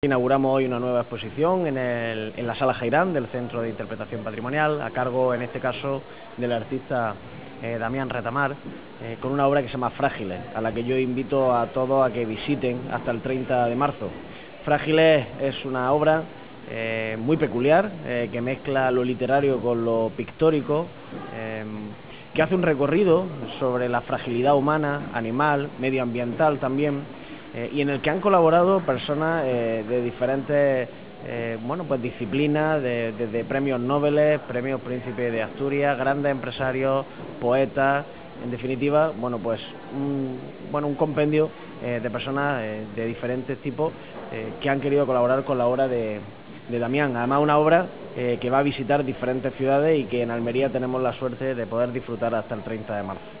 Inauguramos hoy una nueva exposición en la Sala Jairán del Centro de Interpretación Patrimonial, a cargo, en este caso, del artista Damián Retamar, con una obra que se llama Frágiles, a la que yo invito a todos a que visiten hasta el 30 de marzo. Frágiles es una obra muy peculiar, que mezcla lo literario con lo pictórico, que hace un recorrido sobre la fragilidad humana, animal, medioambiental también, y en el que han colaborado personas de diferentes pues disciplinas, desde premios Nobel, premios Príncipe de Asturias, grandes empresarios, poetas, en definitiva, un compendio de personas de diferentes tipos que han querido colaborar con la obra de Damián. Además, una obra que va a visitar diferentes ciudades y que en Almería tenemos la suerte de poder disfrutar hasta el 30 de marzo.